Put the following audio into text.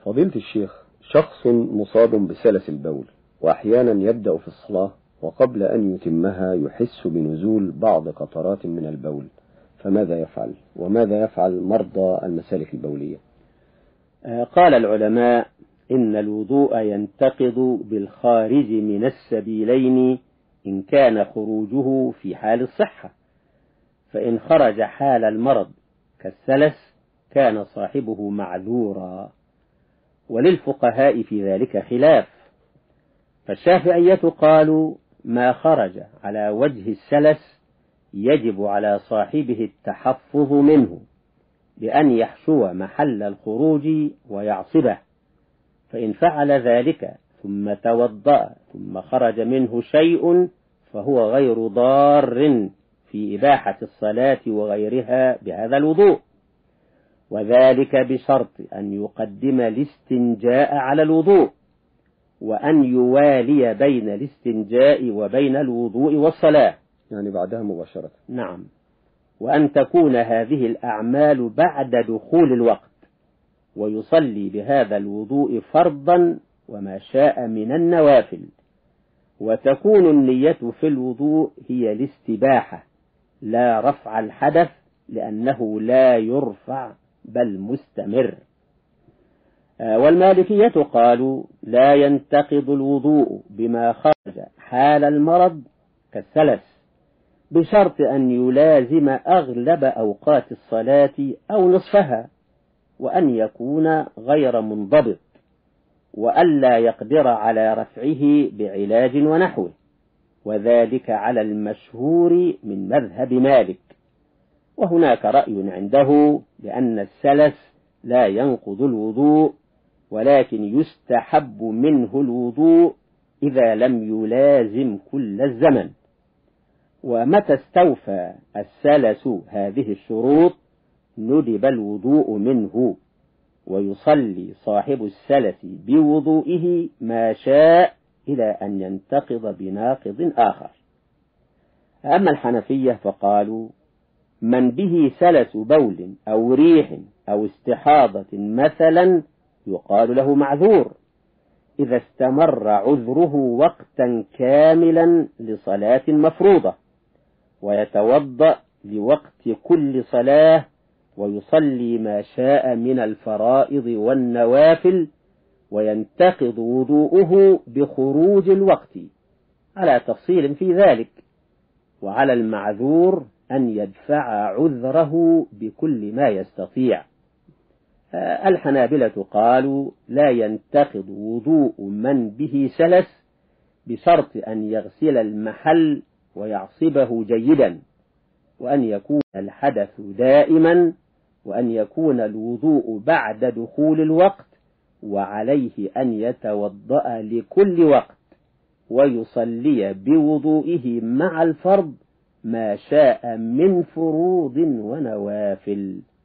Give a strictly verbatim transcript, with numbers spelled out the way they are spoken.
فضيلة الشيخ، شخص مصاب بسلس البول وأحيانا يبدأ في الصلاة وقبل أن يتمها يحس بنزول بعض قطرات من البول، فماذا يفعل؟ وماذا يفعل مرضى المسالك البولية؟ قال العلماء إن الوضوء ينتقض بالخارج من السبيلين إن كان خروجه في حال الصحة، فإن خرج حال المرض كالسلس كان صاحبه معذورا، وللفقهاء في ذلك خلاف. فالشافعية قالوا ما خرج على وجه السلس يجب على صاحبه التحفظ منه بأن يحشو محل الخروج ويعصبه، فإن فعل ذلك ثم توضأ ثم خرج منه شيء فهو غير ضار في إباحة الصلاة وغيرها بهذا الوضوء، وذلك بشرط أن يقدم الاستنجاء على الوضوء، وأن يوالي بين الاستنجاء وبين الوضوء والصلاة، يعني بعدها مباشرة. نعم، وأن تكون هذه الأعمال بعد دخول الوقت، ويصلي بهذا الوضوء فرضا وما شاء من النوافل، وتكون النية في الوضوء هي الاستباحة لا رفع الحدث، لأنه لا يرفع بل مستمر. والمالكية قالوا لا ينتقض الوضوء بما خرج حال المرض كالسلس، بشرط أن يلازم أغلب أوقات الصلاة أو نصفها، وأن يكون غير منضبط، وألا يقدر على رفعه بعلاج ونحوه، وذلك على المشهور من مذهب مالك. وهناك رأي عنده بأن السلس لا ينقض الوضوء، ولكن يستحب منه الوضوء إذا لم يلازم كل الزمن. ومتى استوفى السلس هذه الشروط ندب الوضوء منه، ويصلي صاحب السلس بوضوئه ما شاء إلى أن ينتقض بناقض آخر. أما الحنفية فقالوا من به سلس بول أو ريح أو استحاضة مثلا يقال له معذور إذا استمر عذره وقتا كاملا لصلاة مفروضة، ويتوضأ لوقت كل صلاة، ويصلي ما شاء من الفرائض والنوافل، وينتقض وضوءه بخروج الوقت على تفصيل في ذلك. وعلى المعذور أن يدفع عذره بكل ما يستطيع. الحنابلة قالوا لا ينتقض وضوء من به سلس بشرط أن يغسل المحل ويعصبه جيدا، وأن يكون الحدث دائما، وأن يكون الوضوء بعد دخول الوقت، وعليه أن يتوضأ لكل وقت ويصلي بوضوئه مع الفرض ما شاء من فروض ونوافل.